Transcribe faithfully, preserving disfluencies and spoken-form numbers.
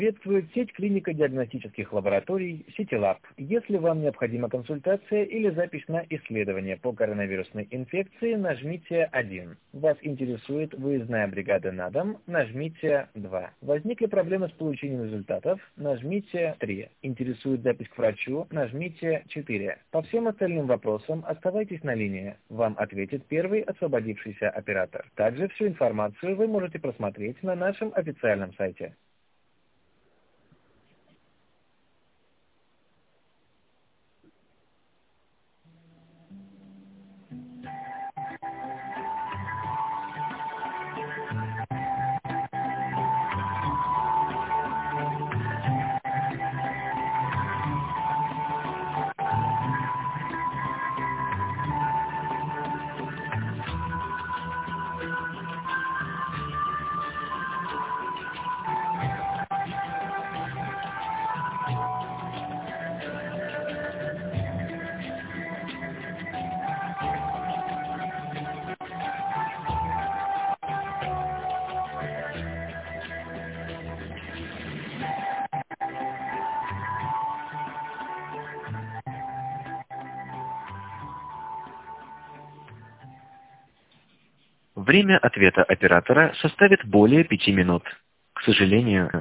Приветствует сеть клинико-диагностических лабораторий CityLab. Если вам необходима консультация или запись на исследование по коронавирусной инфекции, нажмите один. Вас интересует выездная бригада на дом, нажмите два. Возникли проблемы с получением результатов, нажмите три. Интересует запись к врачу, нажмите четыре. По всем остальным вопросам оставайтесь на линии. Вам ответит первый освободившийся оператор. Также всю информацию вы можете просмотреть на нашем официальном сайте. Время ответа оператора составит более пяти минут. К сожалению,